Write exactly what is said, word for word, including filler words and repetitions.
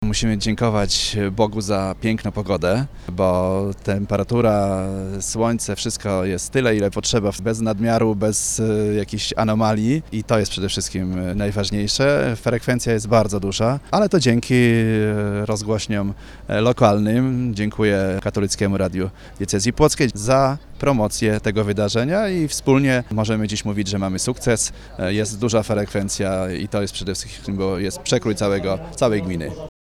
musimy dziękować Bogu za piękną pogodę, bo temperatura, słońce, wszystko jest tyle, ile potrzeba, bez nadmiaru, bez e, jakichś anomalii i to jest przede wszystkim najważniejsze. Frekwencja jest bardzo duża, ale to dzięki e, rozgłośniom e, lokalnym. Dziękuję Katolickiemu Radiu Diecezji Płockiej za promocję tego wydarzenia i wspólnie możemy dziś mówić, że mamy sukces. E, Jest duża frekwencja i to jest przede wszystkim, bo jest przekrój całego, całej gminy.